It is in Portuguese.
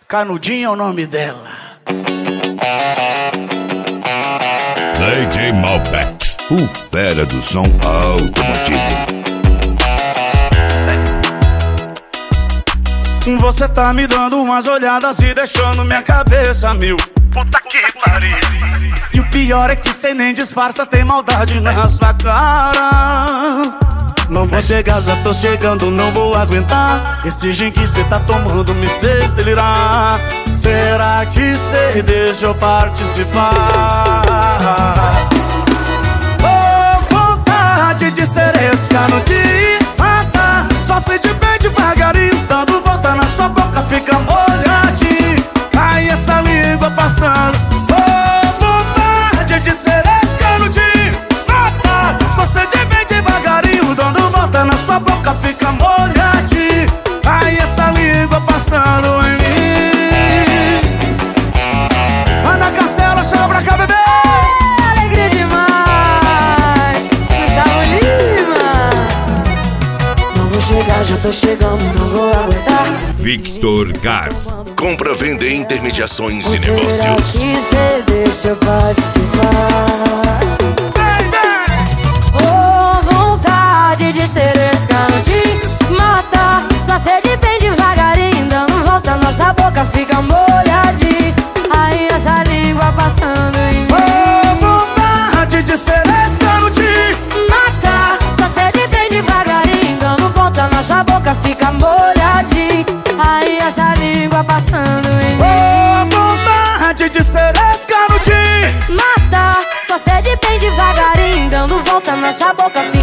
Canudinho é o nome dela. DJ Malbec, o fera do som automotivo. Você tá me dando umas olhadas e deixando minha cabeça mil. Puta que pariu. E o pior é que cê nem disfarça, tem maldade na sua cara. Não vou chegar, já tô chegando, não vou aguentar. Esse gin que cê tá tomando me fez delirar. Será que cê deixa eu participar? Oh, vontade de ser esse canudinho, mata. Só sei de bem devagarinho, dando volta na sua boca, fica molhadinho. Ai, essa língua passando. Oh, vontade de ser esse canudinho, mata. Só sei de bem devagarinho, dando volta na sua boca, fica molhadinho. Ai, essa língua passando em mim. Ana Castela, chama pra cá, bebê. Alegria demais, Gustavo Lima. Não vou chegar, já tô chegando, não vou aguentar. Victor Gar, compra, venda e intermediações e Será negócios. que cê deixa eu participar? Oh, vontade de ser esse canudinho, mata. Só cede bem devagarinho, dando volta, nossa boca fica molhadinha. Aí essa língua passando em mim. Oh, vontade de ser esse canudinho, Mata, só cede bem devagarinho, dando volta, nossa boca fica molhadinha. Aí essa língua passando em mim. oh, vontade de ser esse canudinho. Mata, só cede bem devagarinho, dando volta, nossa boca fica